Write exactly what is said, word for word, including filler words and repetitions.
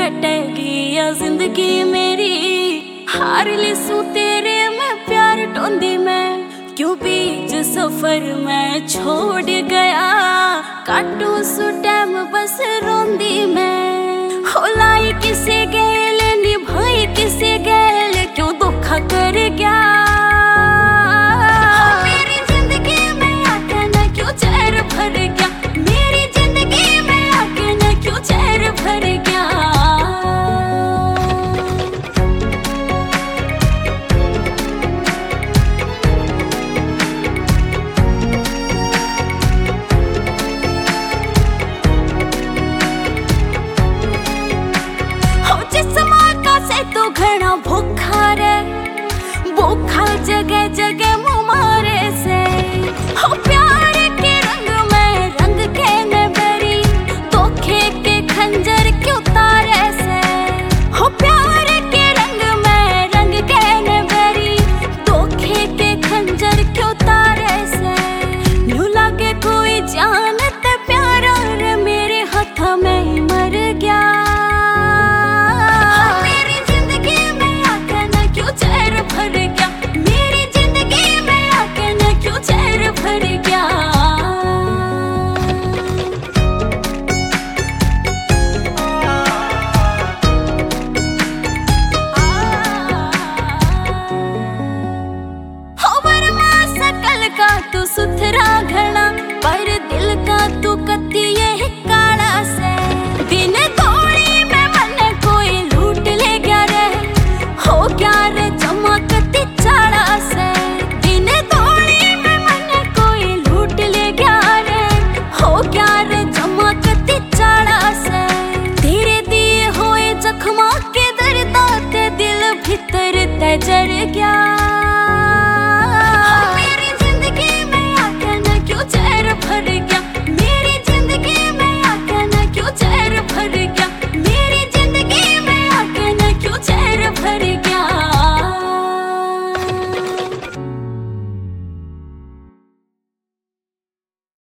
कटेगी या जिंदगी मेरी, हार ले सू तेरे मैं प्यार ढूंढी मैं, क्यों बीच सफर में छोड़ गया, काटू सू टाइम बस रोंदी मैं। हो लाई किसे गेल निभाई किसे गेल, क्यों धोखा कर गया, मेरी जिंदगी में आके ना क्यों चैर भर गया, मेरी जिंदगी में आके ना क्यों चैर भर गया। तो घना भूखा रे भूखा जगह जगह मुमारे से, हो प्यार के रंग में रंग के न बरी, धोखे के खंजर क्यों तारे से, हो प्यार के रंग में रंग के न बरी, धोखे के खंजर क्यों तारे से। न्यू लागे कोई जानते प्यारा रे मेरे हाथ में ही मर गया, चैर भर गया, मेरी जिंदगी में आके ना क्यों चैर भर गया। हो वरमा सकल का तू सुथरा घना, पर दिल का तू